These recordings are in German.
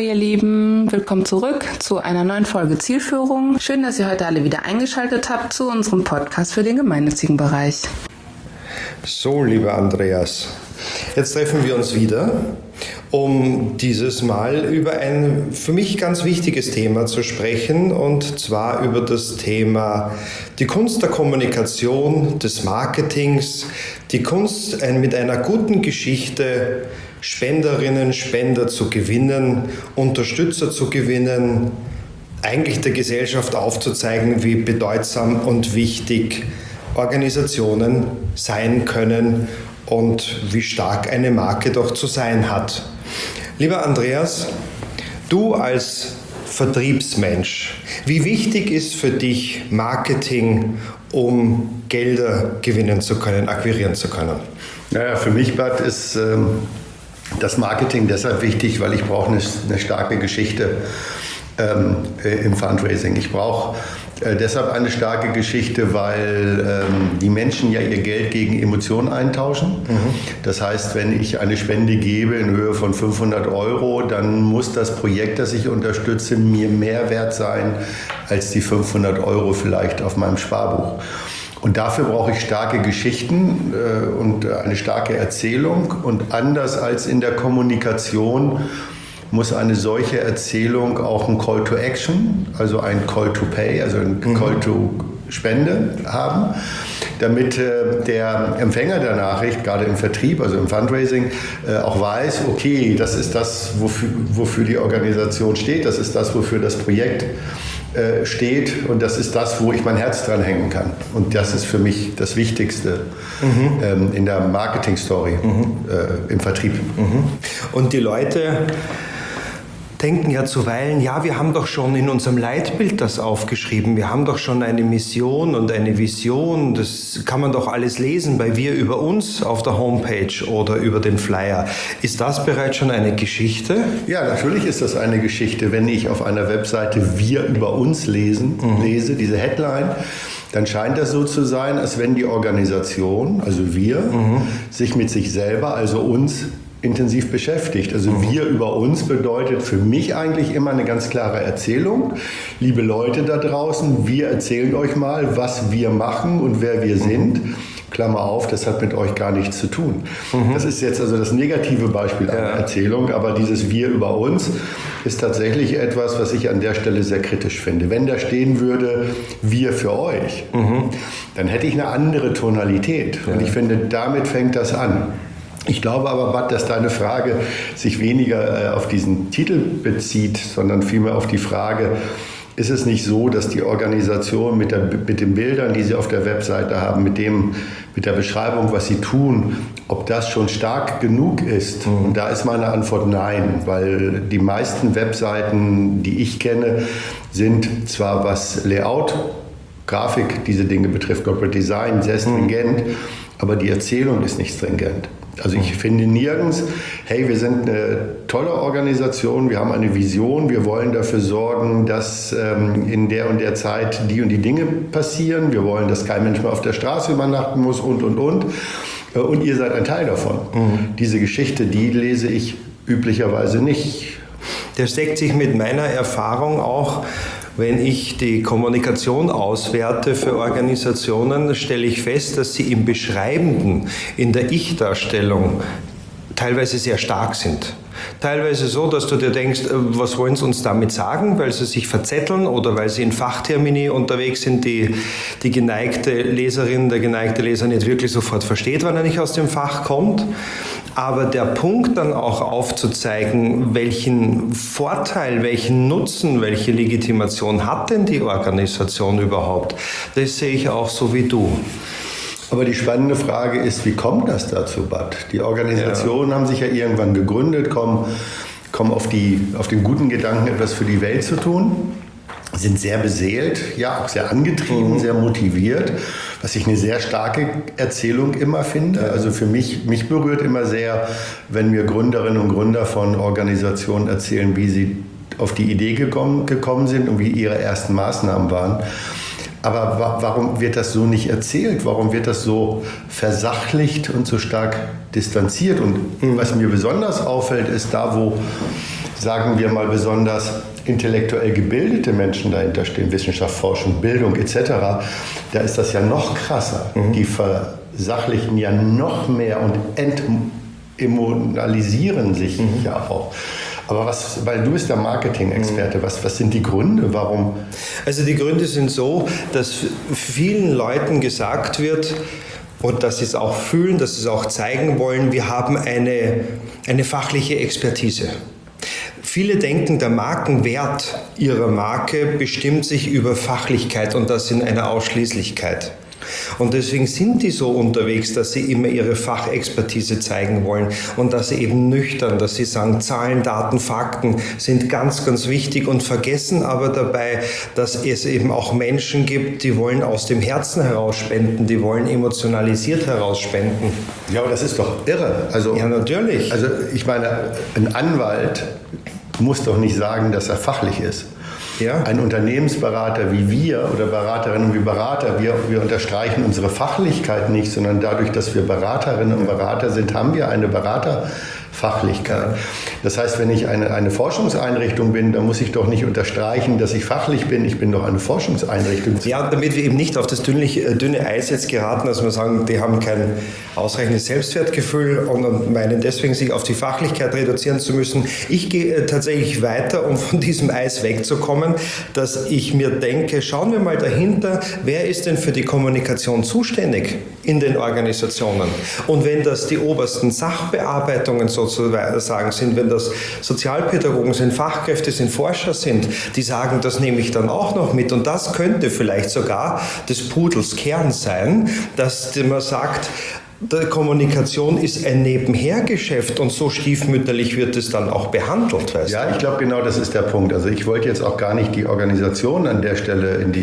ihr Lieben, willkommen zurück zu einer neuen Folge Zielführung. Schön, dass ihr heute alle wieder eingeschaltet habt zu unserem Podcast für den gemeinnützigen Bereich. So, lieber Andreas, jetzt treffen wir uns wieder, um dieses Mal über ein für mich ganz wichtiges Thema zu sprechen, und zwar über das Thema die Kunst der Kommunikation, des Marketings, die Kunst, mit einer guten Geschichte Spenderinnen, Spender zu gewinnen, Unterstützer zu gewinnen, eigentlich der Gesellschaft aufzuzeigen, wie bedeutsam und wichtig Organisationen sein können und wie stark eine Marke doch zu sein hat. Lieber Andreas, du als Vertriebsmensch, wie wichtig ist für dich Marketing, um Gelder gewinnen zu können, akquirieren zu können? Naja, für mich, Bad, ist das Marketing deshalb wichtig, weil ich brauche eine starke Geschichte im Fundraising. Ich brauche deshalb eine starke Geschichte, weil die Menschen ja ihr Geld gegen Emotionen eintauschen. Das heißt, wenn ich eine Spende gebe in Höhe von 500 €, dann muss das Projekt, das ich unterstütze, mir mehr wert sein als die 500 € vielleicht auf meinem Sparbuch. Und dafür brauche ich starke Geschichten und eine starke Erzählung. Und anders als in der Kommunikation muss eine solche Erzählung auch ein Call to Action, also ein Call to Pay, also ein Call to Spende haben, damit der Empfänger der Nachricht, gerade im Vertrieb, also im Fundraising, auch weiß, okay, das ist das, wofür die Organisation steht, das ist das, wofür das Projekt steht, und das ist das, wo ich mein Herz dran hängen kann. Und das ist für mich das Wichtigste in der Marketing-Story im Vertrieb. Und die Leute denken ja zuweilen, ja, wir haben doch schon in unserem Leitbild das aufgeschrieben, wir haben doch schon eine Mission und eine Vision, das kann man doch alles lesen bei Wir über uns auf der Homepage oder über den Flyer. Ist das bereits schon eine Geschichte? Ja, natürlich ist das eine Geschichte. Wenn ich auf einer Webseite Wir über uns lese, diese Headline, dann scheint das so zu sein, als wenn die Organisation, also wir, sich mit sich selber, also uns, intensiv beschäftigt. Also Wir über uns bedeutet für mich eigentlich immer eine ganz klare Erzählung. Liebe Leute da draußen, wir erzählen euch mal, was wir machen und wer wir sind. Klammer auf, das hat mit euch gar nichts zu tun. Das ist jetzt also das negative Beispiel einer Erzählung, aber dieses Wir über uns ist tatsächlich etwas, was ich an der Stelle sehr kritisch finde. Wenn da stehen würde, wir für euch, dann hätte ich eine andere Tonalität. Und ich finde, damit fängt das an. Ich glaube aber, Bad, dass deine Frage sich weniger auf diesen Titel bezieht, sondern vielmehr auf die Frage, ist es nicht so, dass die Organisation mit den Bildern, die sie auf der Webseite haben, mit der Beschreibung, was sie tun, ob das schon stark genug ist? Und da ist meine Antwort nein, weil die meisten Webseiten, die ich kenne, sind zwar, was Layout, Grafik, diese Dinge betrifft, Corporate Design, sehr stringent, aber die Erzählung ist nicht stringent. Also ich finde nirgends, hey, wir sind eine tolle Organisation, wir haben eine Vision, wir wollen dafür sorgen, dass in der und der Zeit die und die Dinge passieren, wir wollen, dass kein Mensch mehr auf der Straße übernachten muss und ihr seid ein Teil davon. Diese Geschichte, die lese ich üblicherweise nicht. Das deckt sich mit meiner Erfahrung auch. Wenn ich die Kommunikation auswerte für Organisationen, stelle ich fest, dass sie im Beschreibenden, in der Ich-Darstellung teilweise sehr stark sind. Teilweise so, dass du dir denkst, was wollen sie uns damit sagen, weil sie sich verzetteln oder weil sie in Fachtermini unterwegs sind, die geneigte Leserin, der geneigte Leser nicht wirklich sofort versteht, wenn er nicht aus dem Fach kommt. Aber der Punkt dann auch aufzuzeigen, welchen Vorteil, welchen Nutzen, welche Legitimation hat denn die Organisation überhaupt, das sehe ich auch so wie du. Aber die spannende Frage ist, wie kommt das dazu, Bad? Die Organisationen haben sich ja irgendwann gegründet, kommen auf den guten Gedanken, etwas für die Welt zu tun, sind sehr beseelt, ja auch sehr angetrieben, sehr motiviert, was ich eine sehr starke Erzählung immer finde. Also für mich berührt immer sehr, wenn mir Gründerinnen und Gründer von Organisationen erzählen, wie sie auf die Idee gekommen sind und wie ihre ersten Maßnahmen waren. Aber warum wird das so nicht erzählt? Warum wird das so versachlicht und so stark distanziert? Und was mir besonders auffällt, ist da, wo sagen wir mal, besonders intellektuell gebildete Menschen dahinter stehen, Wissenschaft, Forschung, Bildung etc., da ist das ja noch krasser. Die versachlichen ja noch mehr und entemotionalisieren sich ja auch. Aber weil du bist der Marketing-Experte, was sind die Gründe, warum? Also die Gründe sind so, dass vielen Leuten gesagt wird, und dass sie es auch fühlen, dass sie es auch zeigen wollen, wir haben eine fachliche Expertise. Viele denken, der Markenwert ihrer Marke bestimmt sich über Fachlichkeit und das in einer Ausschließlichkeit. Und deswegen sind die so unterwegs, dass sie immer ihre Fachexpertise zeigen wollen und dass sie eben nüchtern, dass sie sagen, Zahlen, Daten, Fakten sind ganz, ganz wichtig und vergessen aber dabei, dass es eben auch Menschen gibt, die wollen aus dem Herzen heraus spenden, die wollen emotionalisiert heraus spenden. Ja, aber das ist doch irre. Also, ja, natürlich. Also ich meine, ein Anwalt muss doch nicht sagen, dass er fachlich ist. Ja. Ein Unternehmensberater wie wir oder Beraterinnen wie Berater, wir unterstreichen unsere Fachlichkeit nicht, sondern dadurch, dass wir Beraterinnen und Berater sind, haben wir eine Beraterfachlichkeit. Das heißt, wenn ich eine Forschungseinrichtung bin, dann muss ich doch nicht unterstreichen, dass ich fachlich bin. Ich bin doch eine Forschungseinrichtung. Ja, damit wir eben nicht auf das dünne Eis jetzt geraten, dass wir sagen, die haben kein ausreichendes Selbstwertgefühl und meinen deswegen, sich auf die Fachlichkeit reduzieren zu müssen. Ich gehe tatsächlich weiter, um von diesem Eis wegzukommen, dass ich mir denke, schauen wir mal dahinter, wer ist denn für die Kommunikation zuständig in den Organisationen? Und wenn das die obersten Sachbearbeitungen sozusagen sind, wenn das Sozialpädagogen sind, Fachkräfte sind, Forscher sind, die sagen, das nehme ich dann auch noch mit. Und das könnte vielleicht sogar des Pudels Kern sein, dass man sagt, die Kommunikation ist ein Nebenhergeschäft und so stiefmütterlich wird es dann auch behandelt. Weißt du? Ja, ich glaube, genau das ist der Punkt. Also ich wollte jetzt auch gar nicht die Organisation an der Stelle in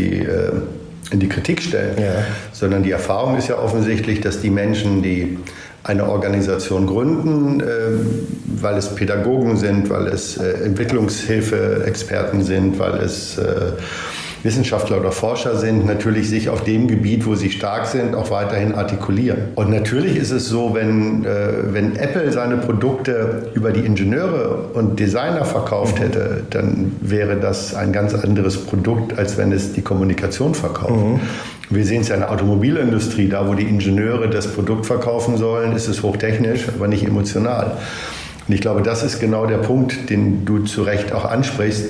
die Kritik stellen, sondern die Erfahrung ist ja offensichtlich, dass die Menschen, die eine Organisation gründen, weil es Pädagogen sind, weil es Entwicklungshilfe-Experten sind, weil es Wissenschaftler oder Forscher sind, natürlich sich auf dem Gebiet, wo sie stark sind, auch weiterhin artikulieren. Und natürlich ist es so, wenn Apple seine Produkte über die Ingenieure und Designer verkauft hätte, dann wäre das ein ganz anderes Produkt, als wenn es die Kommunikation verkauft. Wir sehen es ja in der Automobilindustrie, da wo die Ingenieure das Produkt verkaufen sollen, ist es hochtechnisch, aber nicht emotional. Und ich glaube, das ist genau der Punkt, den du zu Recht auch ansprichst.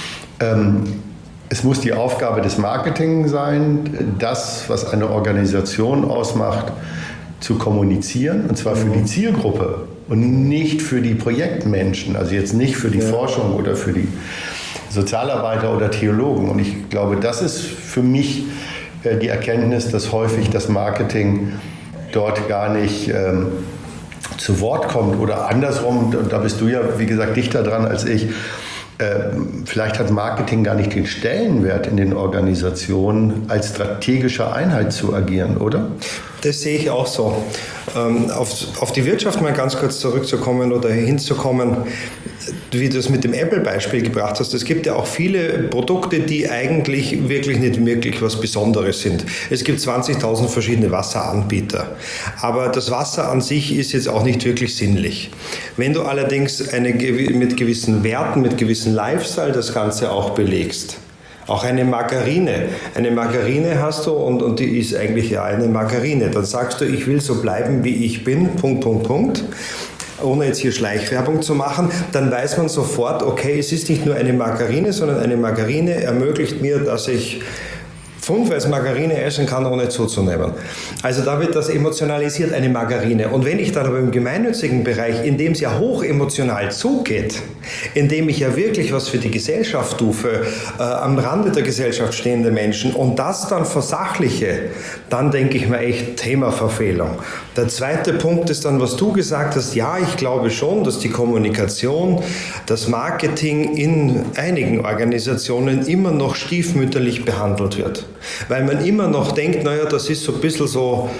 Es muss die Aufgabe des Marketing sein, das, was eine Organisation ausmacht, zu kommunizieren, und zwar für die Zielgruppe und nicht für die Projektmenschen, also jetzt nicht für die Forschung oder für die Sozialarbeiter oder Theologen. Und ich glaube, das ist für mich die Erkenntnis, dass häufig das Marketing dort gar nicht zu Wort kommt oder andersrum, und da bist du ja, wie gesagt, dichter dran als ich, vielleicht hat Marketing gar nicht den Stellenwert in den Organisationen, als strategische Einheit zu agieren, oder? Das sehe ich auch so. Auf die Wirtschaft mal ganz kurz zurückzukommen oder hinzukommen, wie du es mit dem Apple-Beispiel gebracht hast. Es gibt ja auch viele Produkte, die eigentlich wirklich nicht wirklich was Besonderes sind. Es gibt 20.000 verschiedene Wasseranbieter. Aber das Wasser an sich ist jetzt auch nicht wirklich sinnlich. Wenn du allerdings mit gewissen Werten, mit gewissen Lifestyle das Ganze auch belegst, auch eine Margarine. Eine Margarine hast du und die ist eigentlich ja eine Margarine. Dann sagst du, ich will so bleiben, wie ich bin, .. Ohne jetzt hier Schleichwerbung zu machen, dann weiß man sofort, okay, es ist nicht nur eine Margarine, sondern eine Margarine ermöglicht mir, dass ich pfundweise Margarine essen kann, ohne zuzunehmen. Also da wird das emotionalisiert, eine Margarine. Und wenn ich dann aber im gemeinnützigen Bereich, in dem es ja hoch emotional zugeht, in dem ich ja wirklich was für die Gesellschaft tue, für am Rande der Gesellschaft stehende Menschen und das dann versachliche, dann denke ich mir echt Themaverfehlung. Der zweite Punkt ist dann, was du gesagt hast, ja, ich glaube schon, dass die Kommunikation, das Marketing in einigen Organisationen immer noch stiefmütterlich behandelt wird. Weil man immer noch denkt, naja, das ist so ein bisschen so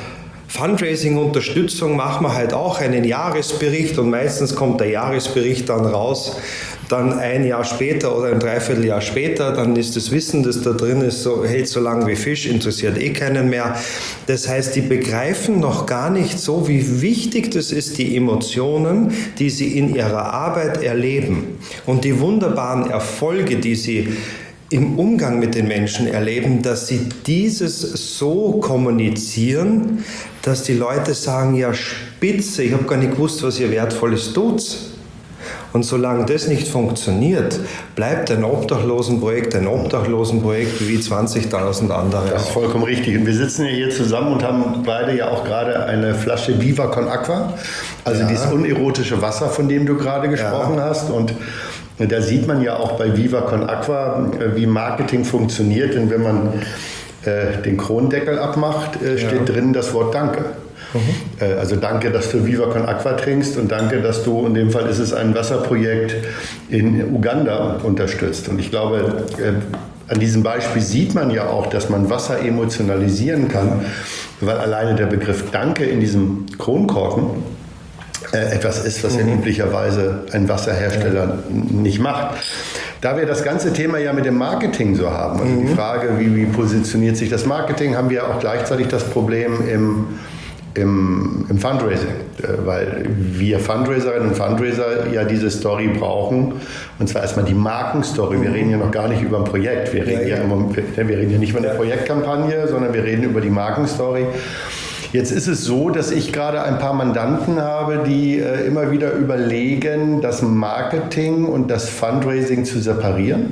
Fundraising-Unterstützung machen wir halt auch einen Jahresbericht und meistens kommt der Jahresbericht dann raus, dann ein Jahr später oder ein Dreivierteljahr später, dann ist das Wissen, das da drin ist, hält so lang wie Fisch, interessiert keinen mehr. Das heißt, die begreifen noch gar nicht so, wie wichtig das ist, die Emotionen, die sie in ihrer Arbeit erleben und die wunderbaren Erfolge, die sie im Umgang mit den Menschen erleben, dass sie dieses so kommunizieren, dass die Leute sagen, ja spitze, ich habe gar nicht gewusst, was ihr Wertvolles tut. Und solange das nicht funktioniert, bleibt ein Obdachlosenprojekt wie 20.000 andere. Das ist vollkommen richtig. Und wir sitzen ja hier zusammen und haben beide ja auch gerade eine Flasche Viva con Aqua, also dieses unerotische Wasser, von dem du gerade gesprochen hast. Und da sieht man ja auch bei Viva con Aqua, wie Marketing funktioniert. Denn wenn man den Kronendeckel abmacht, steht drin das Wort Danke. Also danke, dass du Viva con Aqua trinkst und danke, dass du, in dem Fall ist es ein Wasserprojekt in Uganda unterstützt. Und ich glaube, an diesem Beispiel sieht man ja auch, dass man Wasser emotionalisieren kann, weil alleine der Begriff Danke in diesem Kronkorken etwas ist, was ja üblicherweise ein Wasserhersteller nicht macht. Da wir das ganze Thema ja mit dem Marketing so haben, also die Frage, wie positioniert sich das Marketing, haben wir auch gleichzeitig das Problem im Fundraising, weil wir Fundraiserinnen und Fundraiser ja diese Story brauchen, und zwar erstmal die Markenstory. Wir reden ja noch gar nicht über ein Projekt, wir reden ja nicht über eine Projektkampagne, sondern wir reden über die Markenstory. Jetzt ist es so, dass ich gerade ein paar Mandanten habe, die immer wieder überlegen, das Marketing und das Fundraising zu separieren.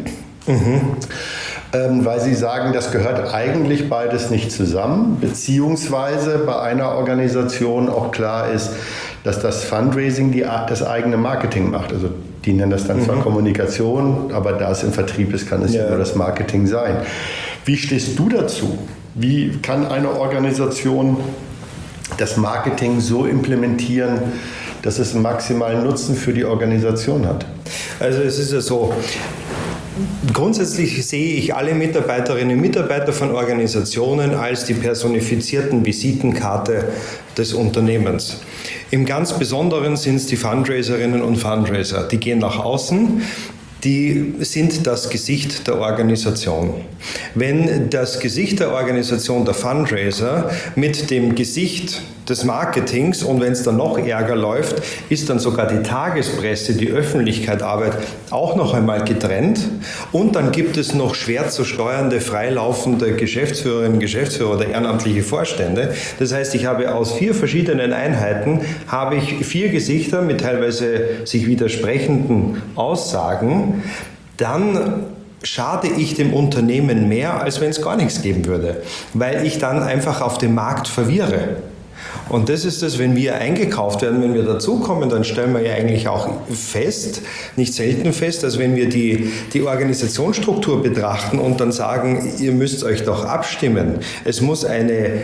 Weil sie sagen, das gehört eigentlich beides nicht zusammen, beziehungsweise bei einer Organisation auch klar ist, dass das Fundraising das eigene Marketing macht. Also die nennen das dann zwar Kommunikation, aber da es im Vertrieb ist, kann es ja nur das Marketing sein. Wie stehst du dazu? Wie kann eine Organisation das Marketing so implementieren, dass es einen maximalen Nutzen für die Organisation hat? Also es ist ja so, grundsätzlich sehe ich alle Mitarbeiterinnen und Mitarbeiter von Organisationen als die personifizierten Visitenkarte des Unternehmens. Im ganz Besonderen sind es die Fundraiserinnen und Fundraiser. Die gehen nach außen, die sind das Gesicht der Organisation. Wenn das Gesicht der Organisation, der Fundraiser, mit dem Gesicht des Marketings, und wenn es dann noch ärger läuft, ist dann sogar die Tagespresse, die Öffentlichkeit arbeitet, auch noch einmal getrennt. Und dann gibt es noch schwer zu steuernde, freilaufende Geschäftsführerinnen, Geschäftsführer oder ehrenamtliche Vorstände. Das heißt, ich habe aus 4 verschiedenen Einheiten, habe ich 4 Gesichter mit teilweise sich widersprechenden Aussagen. Dann schade ich dem Unternehmen mehr, als wenn es gar nichts geben würde, weil ich dann einfach auf dem Markt verwirre. Und das ist es, wenn wir eingekauft werden, wenn wir dazukommen, dann stellen wir ja eigentlich auch fest, nicht selten fest, dass wenn wir die Organisationsstruktur betrachten und dann sagen, ihr müsst euch doch abstimmen, es muss eine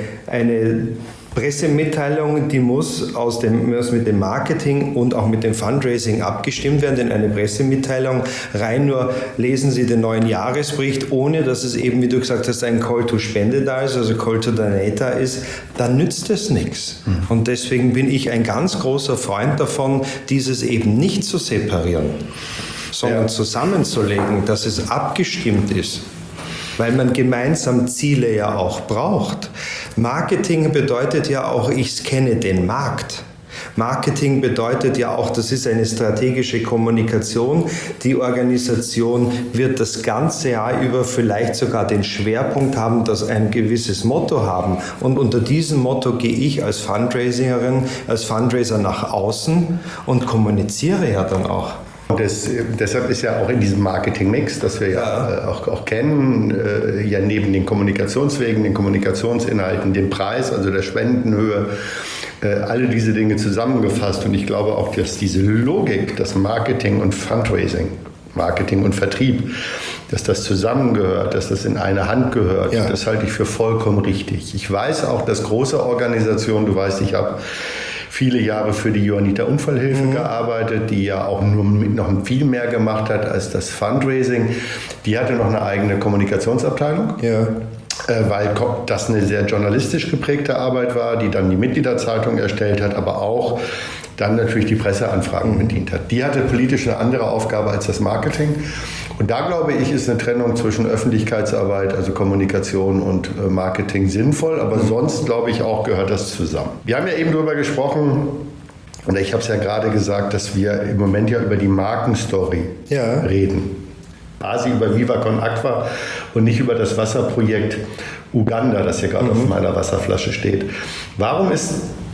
Pressemitteilung, die muss mit dem Marketing und auch mit dem Fundraising abgestimmt werden, denn eine Pressemitteilung rein nur lesen Sie den neuen Jahresbericht, ohne dass es eben, wie du gesagt hast, ein Call to Spende da ist, also Call to Donate da ist, dann nützt es nichts. Und deswegen bin ich ein ganz großer Freund davon, dieses eben nicht zu separieren, sondern zusammenzulegen, dass es abgestimmt ist. Weil man gemeinsam Ziele ja auch braucht. Marketing bedeutet ja auch, ich scanne den Markt. Marketing bedeutet ja auch, das ist eine strategische Kommunikation. Die Organisation wird das ganze Jahr über vielleicht sogar den Schwerpunkt haben, dass ein gewisses Motto haben. Und unter diesem Motto gehe ich als Fundraiserin, als Fundraiser nach außen und kommuniziere ja dann auch. Deshalb ist ja auch in diesem Marketing-Mix, das wir ja auch kennen, ja neben den Kommunikationswegen, den Kommunikationsinhalten, dem Preis, also der Spendenhöhe, alle diese Dinge zusammengefasst. Und ich glaube auch, dass diese Logik, das Marketing und Fundraising, Marketing und Vertrieb, dass das zusammengehört, dass das in eine Hand gehört, das halte ich für vollkommen richtig. Ich weiß auch, dass große Organisationen, du weißt, ich habe viele Jahre für die Johanniter Unfallhilfe gearbeitet, die ja auch noch viel mehr gemacht hat als das Fundraising. Die hatte noch eine eigene Kommunikationsabteilung. weil das eine sehr journalistisch geprägte Arbeit war, die dann die Mitgliederzeitung erstellt hat, aber auch dann natürlich die Presseanfragen bedient hat. Die hatte politisch eine andere Aufgabe als das Marketing. Und da, glaube ich, ist eine Trennung zwischen Öffentlichkeitsarbeit, also Kommunikation und Marketing sinnvoll. Aber sonst, glaube ich, auch gehört das zusammen. Wir haben ja eben darüber gesprochen, und ich habe es ja gerade gesagt, dass wir im Moment ja über die Markenstory reden. Quasi über Viva Con Aqua und nicht über das Wasserprojekt Uganda, das hier gerade auf meiner Wasserflasche steht. Warum ist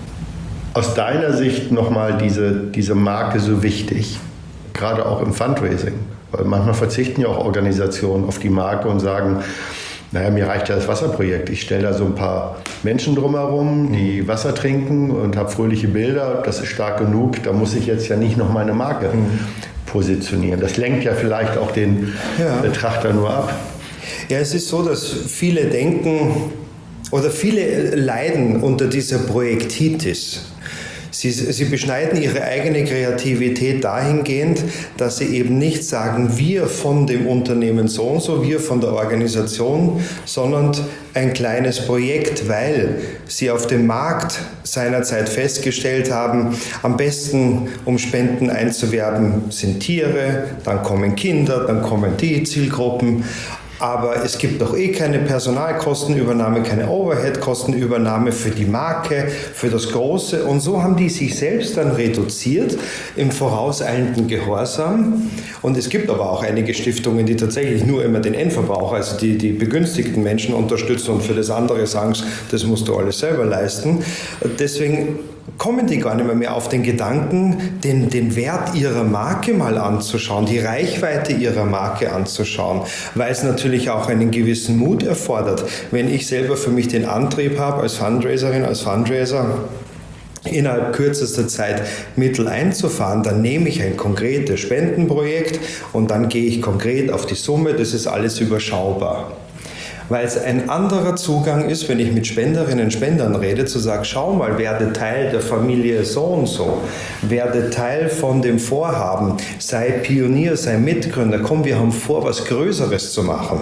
aus deiner Sicht nochmal diese Marke so wichtig, gerade auch im Fundraising? Weil manchmal verzichten ja auch Organisationen auf die Marke und sagen, naja, mir reicht ja das Wasserprojekt. Ich stelle da so ein paar Menschen drumherum, die Wasser trinken und habe fröhliche Bilder. Das ist stark genug. Da muss ich jetzt ja nicht noch meine Marke positionieren. Das lenkt ja vielleicht auch den Betrachter nur ab. Ja, es ist so, dass viele denken oder viele leiden unter dieser Projektitis. Sie beschneiden ihre eigene Kreativität dahingehend, dass sie eben nicht sagen, wir von dem Unternehmen so und so, wir von der Organisation, sondern ein kleines Projekt, weil sie auf dem Markt seinerzeit festgestellt haben, am besten, um Spenden einzuwerben, sind Tiere, dann kommen Kinder, dann kommen die Zielgruppen. Aber es gibt doch keine Personalkostenübernahme, keine Overhead-Kostenübernahme für die Marke, für das Große. Und so haben die sich selbst dann reduziert im vorauseilenden Gehorsam. Und es gibt aber auch einige Stiftungen, die tatsächlich nur immer den Endverbraucher, also die begünstigten Menschen unterstützen und für das andere sagen, das musst du alles selber leisten. Deswegen kommen die gar nicht mehr auf den Gedanken, den Wert ihrer Marke mal anzuschauen, die Reichweite ihrer Marke anzuschauen, weil es natürlich auch einen gewissen Mut erfordert. Wenn ich selber für mich den Antrieb habe, als Fundraiserin, als Fundraiser, innerhalb kürzester Zeit Mittel einzufahren, dann nehme ich ein konkretes Spendenprojekt und dann gehe ich konkret auf die Summe, das ist alles überschaubar. Weil es ein anderer Zugang ist, wenn ich mit Spenderinnen und Spendern rede, zu sagen, schau mal, werde Teil der Familie so und so, werde Teil von dem Vorhaben, sei Pionier, sei Mitgründer, komm, wir haben vor, was Größeres zu machen.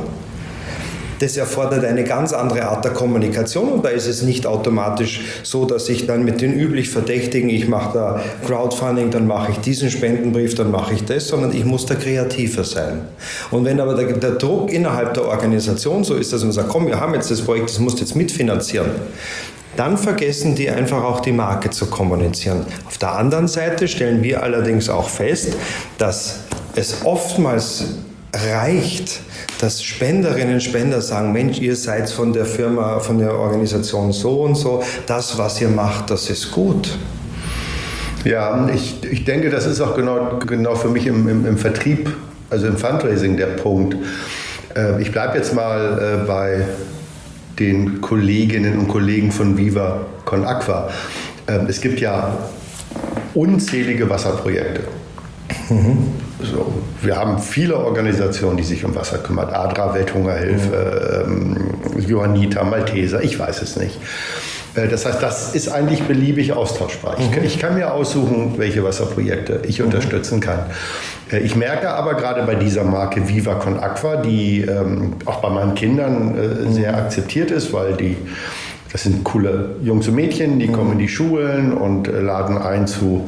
Das erfordert eine ganz andere Art der Kommunikation und da ist es nicht automatisch so, dass ich dann mit den üblich Verdächtigen, ich mache da Crowdfunding, dann mache ich diesen Spendenbrief, dann mache ich das, sondern ich muss da kreativer sein. Und wenn aber der Druck innerhalb der Organisation so ist, dass man sagt, komm, wir haben jetzt das Projekt, das musst du jetzt mitfinanzieren, dann vergessen die einfach auch die Marke zu kommunizieren. Auf der anderen Seite stellen wir allerdings auch fest, dass es oftmals reicht, dass Spenderinnen und Spender sagen, Mensch, ihr seid von der Firma, von der Organisation so und so, das, was ihr macht, das ist gut. Ja, ich denke, das ist auch genau für mich im Vertrieb, also im Fundraising der Punkt. Ich bleibe jetzt mal bei den Kolleginnen und Kollegen von Viva Con Aqua. Es gibt ja unzählige Wasserprojekte. So, wir haben viele Organisationen, die sich um Wasser kümmern. ADRA, Welthungerhilfe, Johanniter, Malteser, ich weiß es nicht. Das heißt, das ist eigentlich beliebig austauschbar. Ich kann mir aussuchen, welche Wasserprojekte ich unterstützen kann. Ich merke aber gerade bei dieser Marke Viva Con Aqua, die auch bei meinen Kindern sehr akzeptiert ist, weil das sind coole Jungs und Mädchen, die kommen in die Schulen und laden ein zu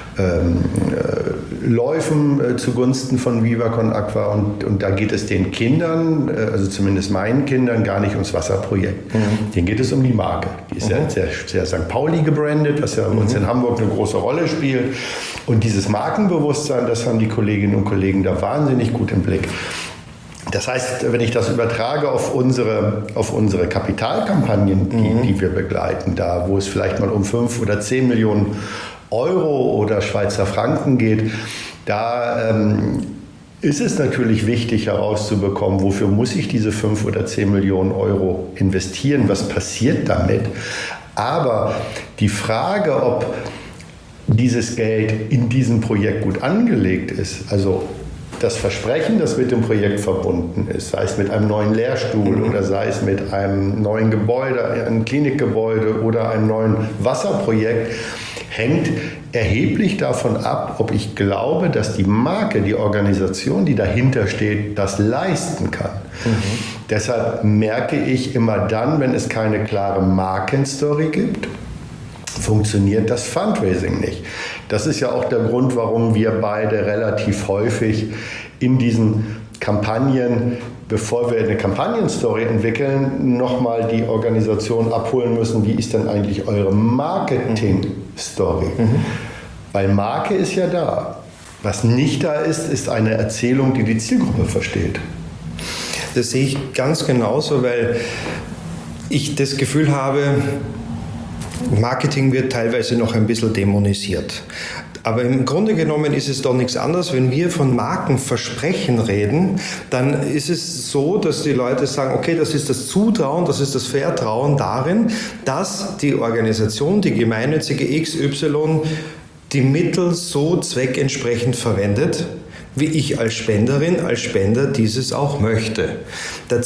Läufen zugunsten von Viva Con Aqua und da geht es den Kindern, also zumindest meinen Kindern, gar nicht ums Wasserprojekt. Denen geht es um die Marke. Die ist ja sehr, sehr St. Pauli gebrandet, was ja bei uns in Hamburg eine große Rolle spielt. Und dieses Markenbewusstsein, das haben die Kolleginnen und Kollegen da wahnsinnig gut im Blick. Das heißt, wenn ich das übertrage auf unsere Kapitalkampagnen, die wir begleiten, da wo es vielleicht mal um 5 oder 10 Millionen Euro oder Schweizer Franken geht, da ist es natürlich wichtig herauszubekommen, wofür muss ich diese 5 oder 10 Millionen Euro investieren, was passiert damit. Aber die Frage, ob dieses Geld in diesem Projekt gut angelegt ist, also das Versprechen, das mit dem Projekt verbunden ist, sei es mit einem neuen Lehrstuhl oder sei es mit einem neuen Gebäude, einem Klinikgebäude oder einem neuen Wasserprojekt, hängt erheblich davon ab, ob ich glaube, dass die Marke, die Organisation, die dahinter steht, das leisten kann. Deshalb merke ich immer dann, wenn es keine klare Markenstory gibt, funktioniert das Fundraising nicht. Das ist ja auch der Grund, warum wir beide relativ häufig in diesen Kampagnen, bevor wir eine Kampagnenstory entwickeln, nochmal die Organisation abholen müssen, wie ist denn eigentlich eure Marketing-Story? Weil Marke ist ja da. Was nicht da ist, ist eine Erzählung, die die Zielgruppe versteht. Das sehe ich ganz genauso, weil ich das Gefühl habe, Marketing wird teilweise noch ein bisschen dämonisiert. Aber im Grunde genommen ist es doch nichts anderes, wenn wir von Markenversprechen reden, dann ist es so, dass die Leute sagen, okay, das ist das Zutrauen, das ist das Vertrauen darin, dass die Organisation, die gemeinnützige XY, die Mittel so zweckentsprechend verwendet, wie ich als Spenderin, als Spender dieses auch möchte. Der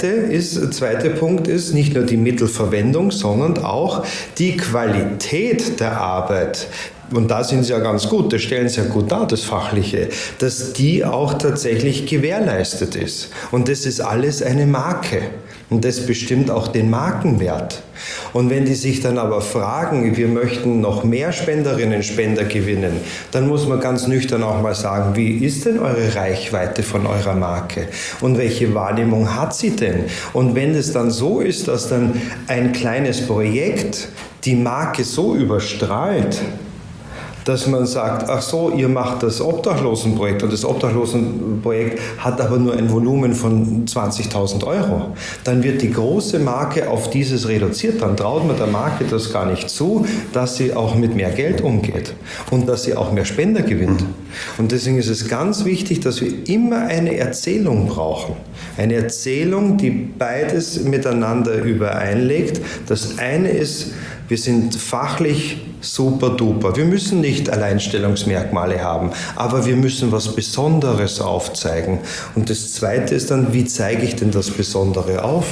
zweite Punkt ist nicht nur die Mittelverwendung, sondern auch die Qualität der Arbeit. Und da sind sie ja ganz gut, das stellen sie ja gut dar, das Fachliche, dass die auch tatsächlich gewährleistet ist. Und das ist alles eine Marke. Und das bestimmt auch den Markenwert. Und wenn die sich dann aber fragen, wir möchten noch mehr Spenderinnen und Spender gewinnen, dann muss man ganz nüchtern auch mal sagen, wie ist denn eure Reichweite von eurer Marke? Und welche Wahrnehmung hat sie denn? Und wenn es dann so ist, dass dann ein kleines Projekt die Marke so überstrahlt, dass man sagt, ach so, ihr macht das Obdachlosenprojekt und das Obdachlosenprojekt hat aber nur ein Volumen von 20.000 €. Dann wird die große Marke auf dieses reduziert. Dann traut man der Marke das gar nicht zu, dass sie auch mit mehr Geld umgeht und dass sie auch mehr Spender gewinnt. Und deswegen ist es ganz wichtig, dass wir immer eine Erzählung brauchen. Eine Erzählung, die beides miteinander übereinlegt. Das eine ist, wir sind fachlich super duper. Wir müssen nicht Alleinstellungsmerkmale haben, aber wir müssen was Besonderes aufzeigen. Und das Zweite ist dann, wie zeige ich denn das Besondere auf?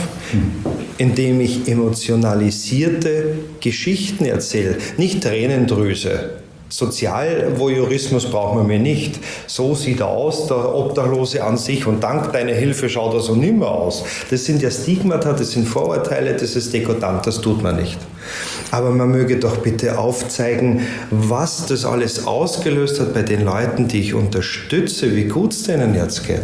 Indem ich emotionalisierte Geschichten erzähle, nicht Tränendrüse. Sozialvoyeurismus braucht man mir nicht. So sieht er aus, der Obdachlose an sich, und dank deiner Hilfe schaut er so nimmer aus. Das sind ja Stigmata, das sind Vorurteile, das ist dekotant, das tut man nicht. Aber man möge doch bitte aufzeigen, was das alles ausgelöst hat bei den Leuten, die ich unterstütze, wie gut es denen jetzt geht.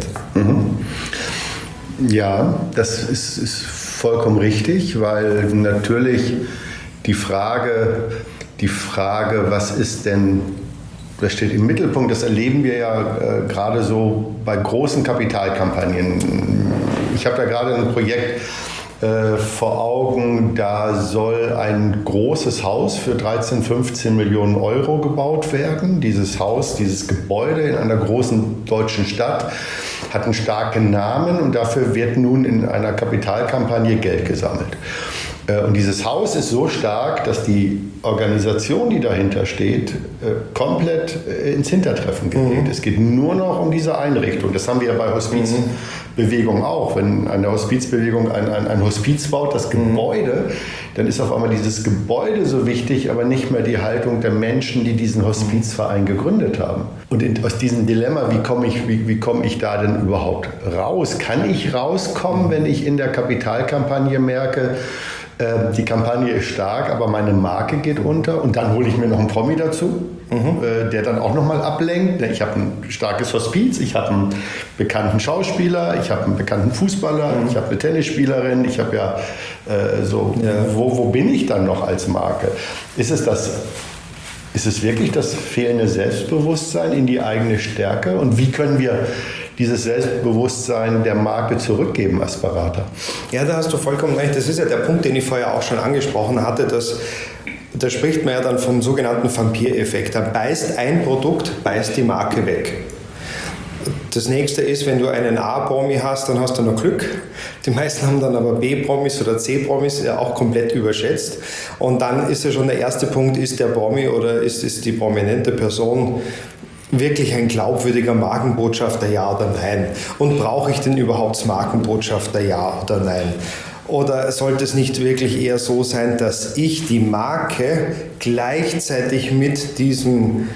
Ja, das ist vollkommen richtig, weil natürlich die Frage, was ist denn, das steht im Mittelpunkt, das erleben wir ja gerade so bei großen Kapitalkampagnen. Ich habe da gerade ein Projekt vor Augen, da soll ein großes Haus für 13, 15 Millionen € gebaut werden. Dieses Haus, dieses Gebäude in einer großen deutschen Stadt hat einen starken Namen und dafür wird nun in einer Kapitalkampagne Geld gesammelt. Und dieses Haus ist so stark, dass die Organisation, die dahinter steht, komplett ins Hintertreffen gerät. Es geht nur noch um diese Einrichtung. Das haben wir ja bei Hospizbewegung auch. Wenn eine Hospizbewegung ein Hospiz baut, das Gebäude, dann ist auf einmal dieses Gebäude so wichtig, aber nicht mehr die Haltung der Menschen, die diesen Hospizverein gegründet haben. Und aus diesem Dilemma, wie komme ich da denn überhaupt raus? Kann ich rauskommen, wenn ich in der Kapitalkampagne merke, die Kampagne ist stark, aber meine Marke geht unter, und dann hole ich mir noch einen Promi dazu, der dann auch nochmal ablenkt. Ich habe ein starkes Hospiz, ich habe einen bekannten Schauspieler, ich habe einen bekannten Fußballer, ich habe eine Tennisspielerin, ich habe wo bin ich dann noch als Marke? Ist es wirklich das fehlende Selbstbewusstsein in die eigene Stärke? Und wie können wir dieses Selbstbewusstsein der Marke zurückgeben als Berater? Ja, da hast du vollkommen recht. Das ist ja der Punkt, den ich vorher auch schon angesprochen hatte, da spricht man ja dann vom sogenannten Vampireffekt. Da beißt ein Produkt, beißt die Marke weg. Das nächste ist, wenn du einen A-Promi hast, dann hast du noch Glück. Die meisten haben dann aber B-Promis oder C-Promis ja auch komplett überschätzt. Und dann ist ja schon der erste Punkt, ist der Promi oder ist die prominente Person wirklich ein glaubwürdiger Markenbotschafter, ja oder nein? Und brauche ich denn überhaupt Markenbotschafter, ja oder nein? Oder sollte es nicht wirklich eher so sein, dass ich die Marke gleichzeitig mit diesem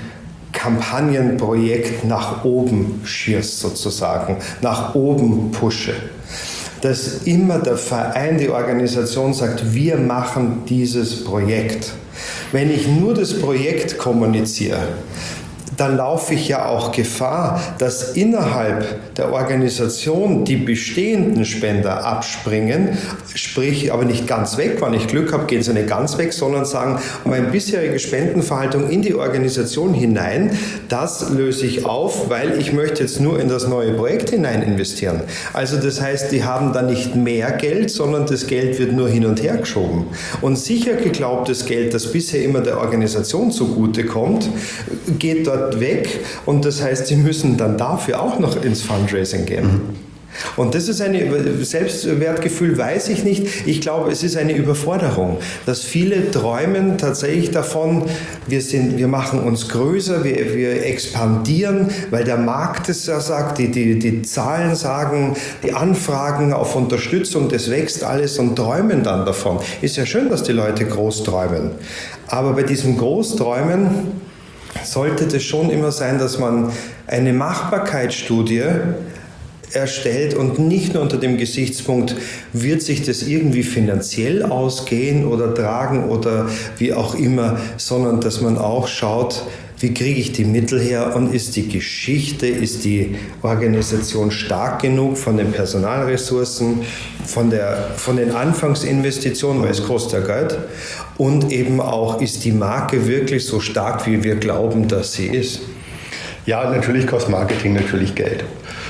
Kampagnenprojekt nach oben schieße, sozusagen, nach oben pushe? dass immer der Verein, die Organisation sagt, wir machen dieses Projekt. Wenn ich nur das Projekt kommuniziere, dann laufe ich ja auch Gefahr, dass innerhalb der Organisation die bestehenden Spender abspringen, sprich aber nicht ganz weg. Wenn ich Glück habe, gehen sie nicht ganz weg, sondern sagen, meine bisherige Spendenverhaltung in die Organisation hinein, das löse ich auf, weil ich möchte jetzt nur in das neue Projekt hinein investieren. Also das heißt, die haben dann nicht mehr Geld, sondern das Geld wird nur hin und her geschoben. Und sicher geglaubtes Geld, das bisher immer der Organisation zugute kommt, geht dort weg, und das heißt, sie müssen dann dafür auch noch ins Fundraising gehen. Und das ist ein Selbstwertgefühl, weiß ich nicht. Ich glaube, es ist eine Überforderung, dass viele träumen tatsächlich davon, wir machen uns größer, wir expandieren, weil der Markt es ja sagt, die Zahlen sagen, die Anfragen auf Unterstützung, das wächst alles, und träumen dann davon. Ist ja schön, dass die Leute groß träumen. Aber bei diesem Großträumen sollte das schon immer sein, dass man eine Machbarkeitsstudie erstellt und nicht nur unter dem Gesichtspunkt, wird sich das irgendwie finanziell ausgehen oder tragen oder wie auch immer, sondern dass man auch schaut, wie kriege ich die Mittel her, und ist die Geschichte, ist die Organisation stark genug von den Personalressourcen, von den Anfangsinvestitionen, weil es kostet ja Geld, und eben auch, ist die Marke wirklich so stark, wie wir glauben, dass sie ist. Ja, natürlich kostet Marketing natürlich Geld.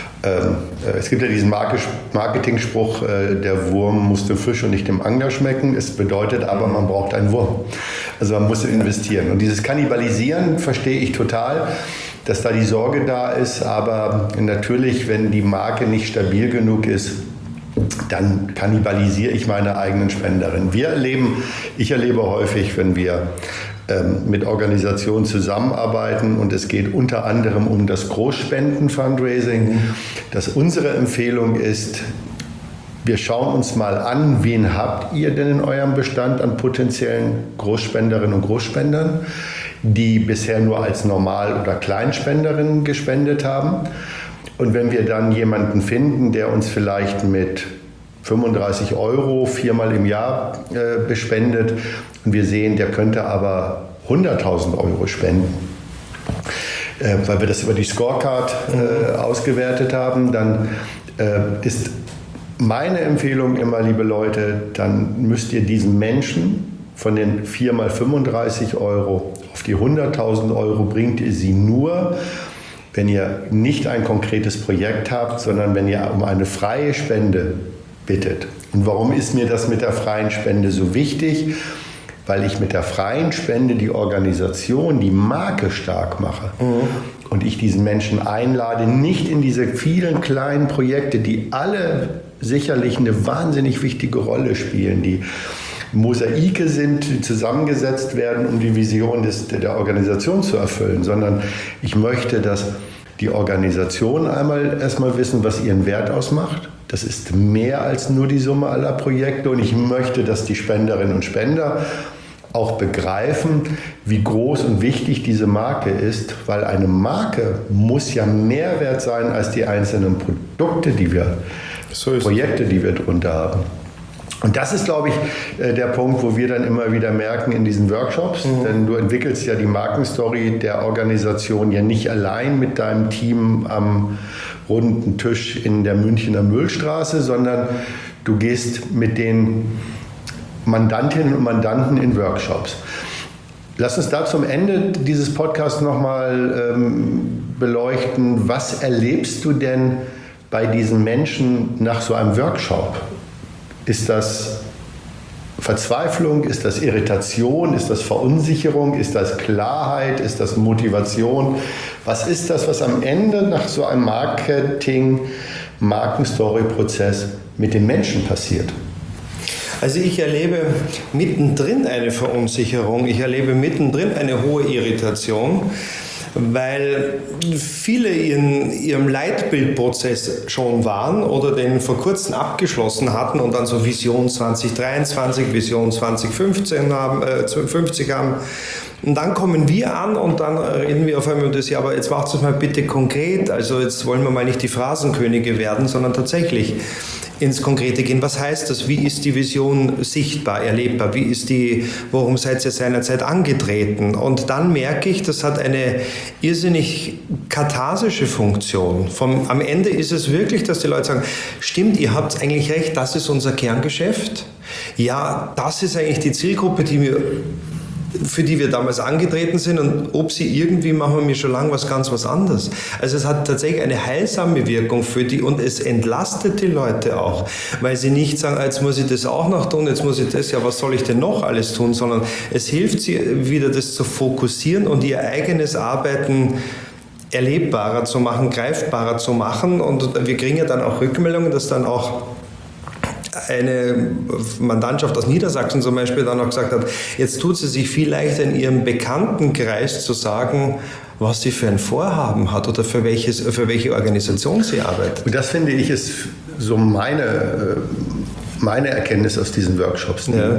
Es gibt ja diesen Marketing-Spruch, der Wurm muss dem Fisch und nicht dem Angler schmecken. Es bedeutet aber, man braucht einen Wurm. Also man muss investieren. Und dieses Kannibalisieren verstehe ich total, dass da die Sorge da ist. Aber natürlich, wenn die Marke nicht stabil genug ist, dann kannibalisiere ich meine eigenen Spenderinnen. Ich erlebe häufig, wenn wir mit Organisationen zusammenarbeiten, und es geht unter anderem um das Großspenden-Fundraising, dass unsere Empfehlung ist, wir schauen uns mal an, wen habt ihr denn in eurem Bestand an potenziellen Großspenderinnen und Großspendern, die bisher nur als Normal- oder Kleinspenderinnen gespendet haben. Und wenn wir dann jemanden finden, der uns vielleicht mit 35 € 4-mal im Jahr bespendet, und wir sehen, der könnte aber 100.000 € spenden, weil wir das über die Scorecard ausgewertet haben, dann ist meine Empfehlung immer, liebe Leute, dann müsst ihr diesen Menschen von den 4-mal 35 € auf die 100.000 € bringt ihr sie nur, wenn ihr nicht ein konkretes Projekt habt, sondern wenn ihr um eine freie Spende bittet. Und warum ist mir das mit der freien Spende so wichtig? Weil ich mit der freien Spende die Organisation, die Marke stark mache. Und ich diesen Menschen einlade, nicht in diese vielen kleinen Projekte, die alle sicherlich eine wahnsinnig wichtige Rolle spielen, die Mosaike sind, die zusammengesetzt werden, um die Vision der Organisation zu erfüllen, sondern ich möchte, dass die Organisation erstmal wissen, was ihren Wert ausmacht. Das ist mehr als nur die Summe aller Projekte, und ich möchte, dass die Spenderinnen und Spender auch begreifen, wie groß und wichtig diese Marke ist, weil eine Marke muss ja mehr wert sein als die einzelnen Produkte, Projekte, die wir drunter haben. Und das ist, glaube ich, der Punkt, wo wir dann immer wieder merken in diesen Workshops, denn du entwickelst ja die Markenstory der Organisation ja nicht allein mit deinem Team am runden Tisch in der Münchner Mühlstraße, sondern du gehst mit den Mandantinnen und Mandanten in Workshops. Lass uns da zum Ende dieses Podcasts nochmal beleuchten, was erlebst du denn bei diesen Menschen nach so einem Workshop? Ist das Verzweiflung? Ist das Irritation? Ist das Verunsicherung? Ist das Klarheit? Ist das Motivation? Was ist das, was am Ende nach so einem Markenstory-Prozess mit den Menschen passiert? Also ich erlebe mittendrin eine Verunsicherung, ich erlebe mittendrin eine hohe Irritation, weil viele in ihrem Leitbildprozess schon waren oder den vor kurzem abgeschlossen hatten und dann so Vision 2023, Vision 2050 haben. Und dann kommen wir an und dann reden wir auf einmal über das, ja, aber jetzt macht es mal bitte konkret, also jetzt wollen wir mal nicht die Phrasenkönige werden, sondern tatsächlich ins Konkrete gehen. Was heißt das? Wie ist die Vision sichtbar, erlebbar? Worum seid ihr seinerzeit angetreten? Und dann merke ich, das hat eine irrsinnig katharsische Funktion. Am Ende ist es wirklich, dass die Leute sagen, stimmt, ihr habt eigentlich recht, das ist unser Kerngeschäft. Ja, das ist eigentlich die Zielgruppe, für die wir damals angetreten sind, und ob sie irgendwie machen wir schon lange was anderes. Also es hat tatsächlich eine heilsame Wirkung für die, und es entlastet die Leute auch, weil sie nicht sagen, jetzt muss ich das auch noch tun, jetzt muss ich das, ja, was soll ich denn noch alles tun, sondern es hilft sie wieder, das zu fokussieren und ihr eigenes Arbeiten erlebbarer zu machen, greifbarer zu machen, und wir kriegen ja dann auch Rückmeldungen, dass dann auch eine Mandantschaft aus Niedersachsen zum Beispiel dann auch gesagt hat, jetzt tut sie sich viel leichter in ihrem Bekanntenkreis zu sagen, was sie für ein Vorhaben hat oder für welche Organisation sie arbeitet. Und das finde ich ist so meine Erkenntnis aus diesen Workshops. Ja.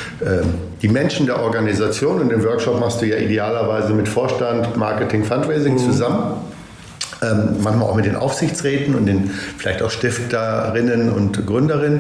Die Menschen der Organisation, und den Workshop machst du ja idealerweise mit Vorstand, Marketing, Fundraising zusammen. Manchmal auch mit den Aufsichtsräten und den vielleicht auch Stifterinnen und Gründerinnen.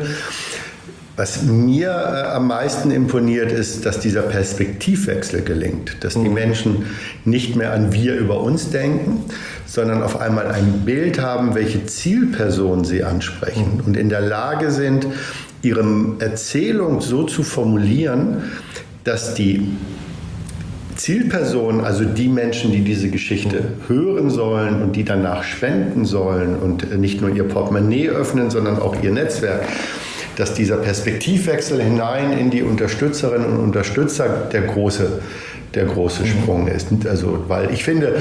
Was mir am meisten imponiert, ist, dass dieser Perspektivwechsel gelingt, dass die Menschen nicht mehr an wir über uns denken, sondern auf einmal ein Bild haben, welche Zielperson sie ansprechen und in der Lage sind, ihre Erzählung so zu formulieren, dass die Zielpersonen, also die Menschen, die diese Geschichte hören sollen und die danach spenden sollen und nicht nur ihr Portemonnaie öffnen, sondern auch ihr Netzwerk, dass dieser Perspektivwechsel hinein in die Unterstützerinnen und Unterstützer der große Sprung ist. Also, weil ich finde,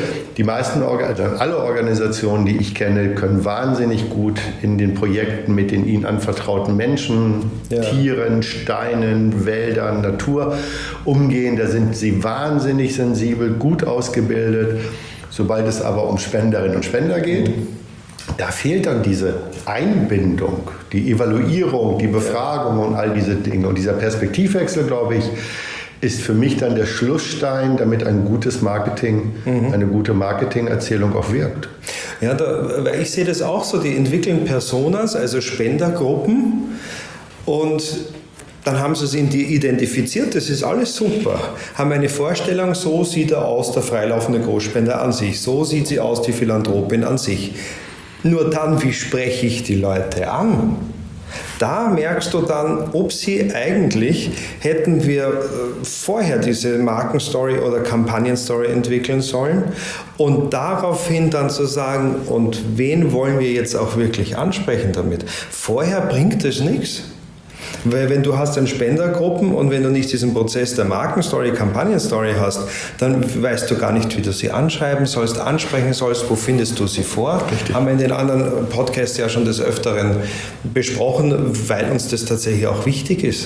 alle Organisationen, die ich kenne, können wahnsinnig gut in den Projekten mit den ihnen anvertrauten Menschen, Tieren, Steinen, Wäldern, Natur umgehen. Da sind sie wahnsinnig sensibel, gut ausgebildet. Sobald es aber um Spenderinnen und Spender geht, da fehlt dann diese Einbindung, die Evaluierung, die Befragung und all diese Dinge. Und dieser Perspektivwechsel, glaube ich, ist für mich dann der Schlussstein, damit ein gutes Marketing, eine gute Marketingerzählung auch wirkt. Ja, weil ich sehe das auch so, die entwickeln Personas, also Spendergruppen, und dann haben sie es identifiziert, das ist alles super. Haben eine Vorstellung, so sieht er aus, der freilaufende Großspender an sich, so sieht sie aus, die Philanthropin an sich. Nur dann, wie spreche ich die Leute an? Da merkst du dann, ob sie eigentlich, hätten wir vorher diese Markenstory oder Kampagnenstory entwickeln sollen und daraufhin dann zu sagen, und wen wollen wir jetzt auch wirklich ansprechen damit? Vorher bringt es nichts. Weil wenn du hast dann Spendergruppen und wenn du nicht diesen Prozess der Markenstory, Kampagnenstory hast, dann weißt du gar nicht, wie du sie anschreiben sollst, ansprechen sollst, wo findest du sie vor. Richtig. Haben wir in den anderen Podcasts ja schon des Öfteren besprochen, weil uns das tatsächlich auch wichtig ist.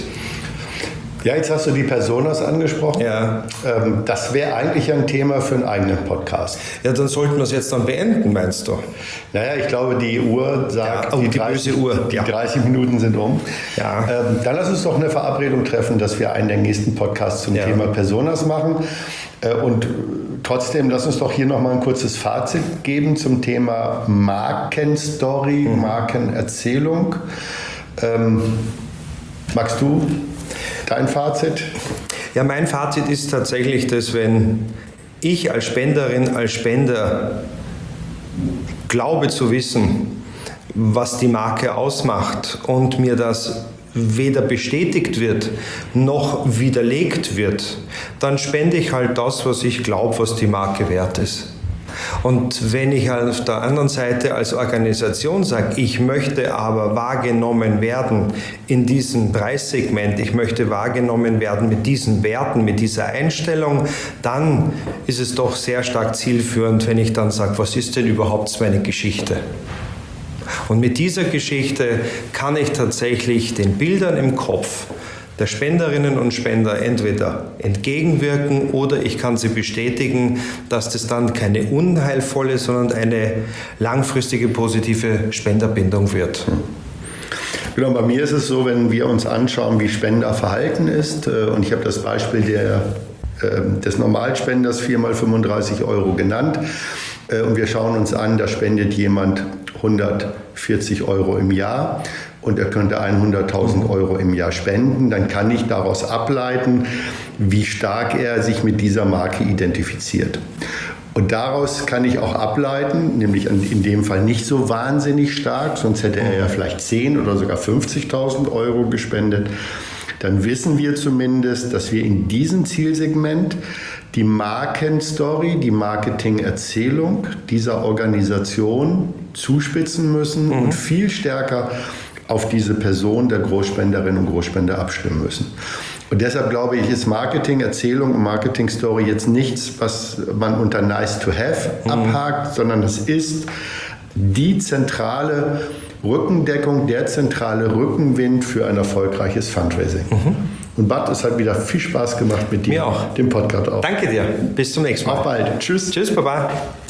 Ja, jetzt hast du die Personas angesprochen. Ja. Das wäre eigentlich ein Thema für einen eigenen Podcast. Ja, dann sollten wir es jetzt dann beenden, meinst du? Naja, ich glaube, die Uhr sagt, die 30, böse Uhr. Die 30 Minuten sind um. Ja. Dann lass uns doch eine Verabredung treffen, dass wir einen der nächsten Podcasts zum Thema Personas machen. Und trotzdem, lass uns doch hier nochmal ein kurzes Fazit geben zum Thema Markenstory, Markenerzählung. Magst du dein Fazit? Ja, mein Fazit ist tatsächlich, dass wenn ich als Spenderin, als Spender glaube zu wissen, was die Marke ausmacht und mir das weder bestätigt wird, noch widerlegt wird, dann spende ich halt das, was ich glaube, was die Marke wert ist. Und wenn ich auf der anderen Seite als Organisation sage, ich möchte aber wahrgenommen werden in diesem Preissegment, ich möchte wahrgenommen werden mit diesen Werten, mit dieser Einstellung, dann ist es doch sehr stark zielführend, wenn ich dann sage, was ist denn überhaupt meine Geschichte? Und mit dieser Geschichte kann ich tatsächlich den Bildern im Kopf der Spenderinnen und Spender entweder entgegenwirken oder ich kann sie bestätigen, dass das dann keine unheilvolle, sondern eine langfristige positive Spenderbindung wird. Genau, bei mir ist es so, wenn wir uns anschauen, wie Spenderverhalten ist, und ich habe das Beispiel des Normalspenders 4 mal 35 € genannt, und wir schauen uns an, da spendet jemand 140 € im Jahr. und er könnte 100.000 Euro im Jahr spenden, dann kann ich daraus ableiten, wie stark er sich mit dieser Marke identifiziert. Und daraus kann ich auch ableiten, nämlich in dem Fall nicht so wahnsinnig stark, sonst hätte er ja vielleicht 10.000 oder sogar 50.000 Euro gespendet. Dann wissen wir zumindest, dass wir in diesem Zielsegment die Markenstory, die Marketingerzählung dieser Organisation zuspitzen müssen und viel stärker auf diese Person der Großspenderinnen und Großspender abstimmen müssen. Und deshalb glaube ich, ist Marketingerzählung und Marketingstory jetzt nichts, was man unter nice to have abhakt, sondern es ist die zentrale Rückendeckung, der zentrale Rückenwind für ein erfolgreiches Fundraising. Und Bart, es hat wieder viel Spaß gemacht mit dir. Mir auch. Dem Podcast auch. Danke dir. Bis zum nächsten Mal. Auf bald. Tschüss. Tschüss, Baba.